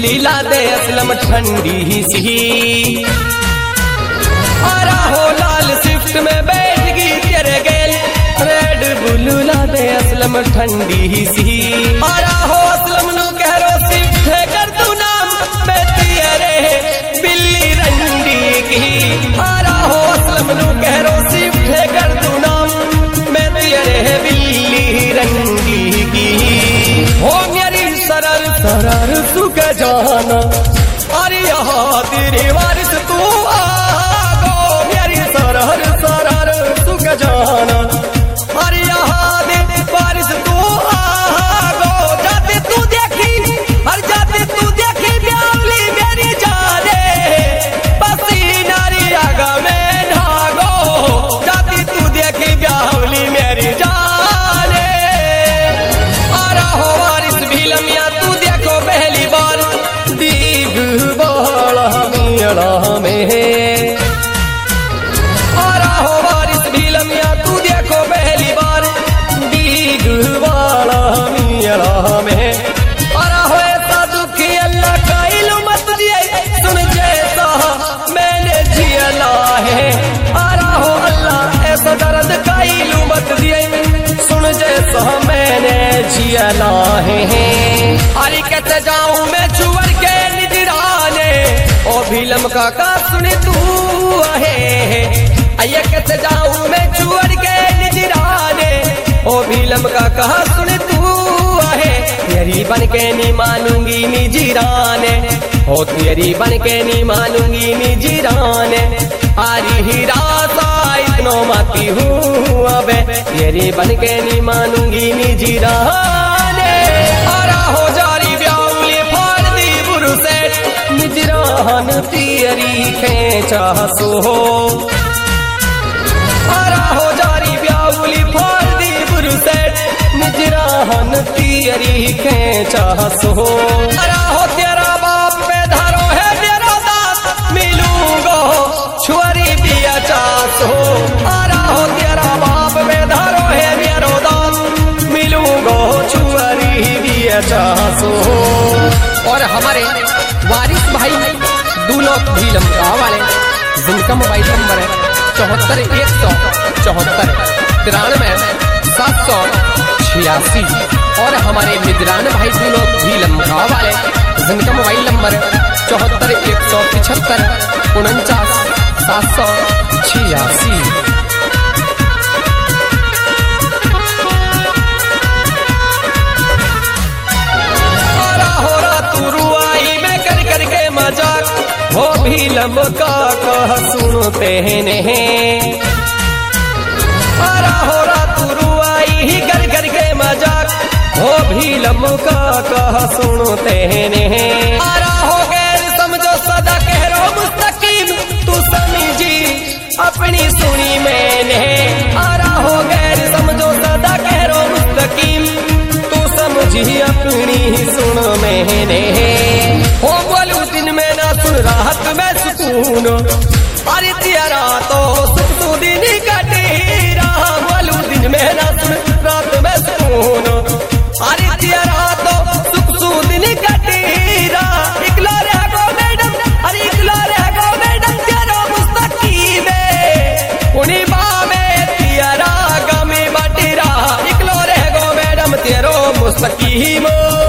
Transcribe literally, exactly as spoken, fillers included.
बिल्ली ला दे असलम ठंडी सी। आरा हो लाल स्विफ्ट में बैठ गई तेरे गेल, रेड बुल ला दे असलम ठंडी सी। आरा हो असलम नु कह रो स्विफ्ट है कर तू नाम मैं तेरे बिल्ली रंडी की। आरा हो असलम नु कह रो स्विफ्ट है कर तू नाम मैं तेरे बिल्ली रंडी की। हो मेरी सरल सरल सुख जाना अरे यहाँ तेरे वारिस तू आगो, मेरी सरल सरल सुख जाना अरे यहाँ तेरे वारिस तू आगो। जाते तू देखी हर जाते तू देखी ब्यावली मेरी जाने पसीना री आगा में नागो। जाती तू देखी ब्यावली मेरी जाने आरा हो वारिस भी लमिया तू देखो पहली बार दीग बाला मियाला में। आरा हो वारिस भी लमिया तू देखो पहली बार दीग बाला मियाला में। आरा हो ऐसा दुखी अल्लाह का इल्म मत दिए सुन जैसा मैंने जियला है। आरा हो अल्लाह ऐसा दर्द का इल्म मत दिए सुन जैसा मैंने जियला है। अरे कैसे जाऊं मैं छुअर के निजराने ओ भीलम का का सुन तू है। अये कैसे जाऊं मैं छुअर के निजराने ओ भीलम का कहा सुन तू है। तेरी बन के नहीं मानूंगी निजराने ओ तेरी बन के नहीं मानूंगी निजराने। आरी ही रासा इतनो माती हूँ अबे तेरी बन के नहीं मानूंगी निजराने। आरा हो जारी ब्यावली फाड़ दी बुरु से निजरान तेरी खेचा सो। आरा हो जारी ब्यावली फाड़ दी बुरु से निजरान तेरी खेचा सो। आरा हो तेरा बाप पे धारो है तेरा दांत मिलूंगो छुअरी दिया चासो। आरा हो तेरा बाप पे धारो है मेरो दांत मिलूंगो छुअरी दिया चासो। और हमारे वारिस भाई दूल्हो भीलम गाँव वाले जिनका मोबाइल नंबर है चौहत्तर एक सौ चौहत्तर तिरानवे सात सौ छियासी। और हमारे निगरान भाई दूल्हो भीलम गाँव वाले जिनका मोबाइल नंबर है चौहत्तर एक सौ पिछहत्तर उनचास सात सौ छियासी। मजाक हो भीलम का कह सुनते हैं। आरा हो तू रुआई ही घर घर के मजाक हो भीलम का कह सुनते हैं। आरा हो गैर समझो सदा कह रो मुस्तकीम तू समझी अपनी सुनी मैंने। आरा हो गैर समझो सदा कह रो मुस्तकीम तू समझी अपनी सुन मैंने। हो बोलू दिन में ना सुन राहत में सुकून अरे तेरा तो सुख तू दिन कटे रहा। बोलू दिन में ना सुन रात में सुकून अरे तेरा तो सुख तू दिन कटे रहा। इकला रह गो मैडम अरे इकला रह गो मैडम तेरा मुस्तकीम उन्हीं बा में तेरा गमी बटी रहा। इकलो रह गो मैडम तेरो मुस्तकीम।